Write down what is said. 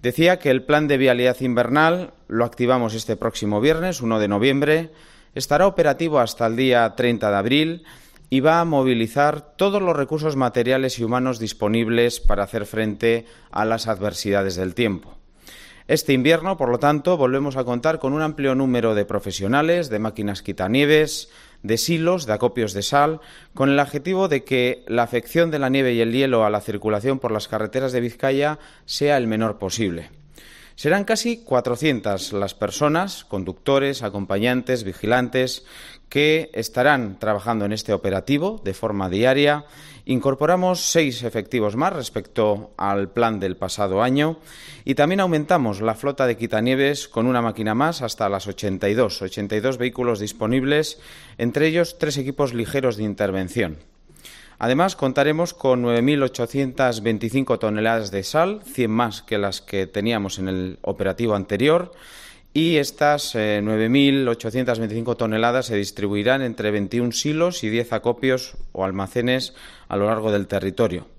Decía que el plan de vialidad invernal lo activamos este próximo viernes, 1 de noviembre, estará operativo hasta el día 30 de abril y va a movilizar todos los recursos materiales y humanos disponibles para hacer frente a las adversidades del tiempo. Este invierno, por lo tanto, volvemos a contar con un amplio número de profesionales, de máquinas quitanieves, de silos, de acopios de sal, con el objetivo de que la afección de la nieve y el hielo a la circulación por las carreteras de Vizcaya sea el menor posible. Serán casi 400 las personas, conductores, acompañantes, vigilantes, que estarán trabajando en este operativo de forma diaria. Incorporamos 6 efectivos más respecto al plan del pasado año y también aumentamos la flota de quitanieves con una máquina más hasta las 82 vehículos disponibles, entre ellos 3 equipos ligeros de intervención. Además, contaremos con 9.825 toneladas de sal, 100 más que las que teníamos en el operativo anterior, y estas 9.825 toneladas se distribuirán entre 21 silos y 10 acopios o almacenes a lo largo del territorio.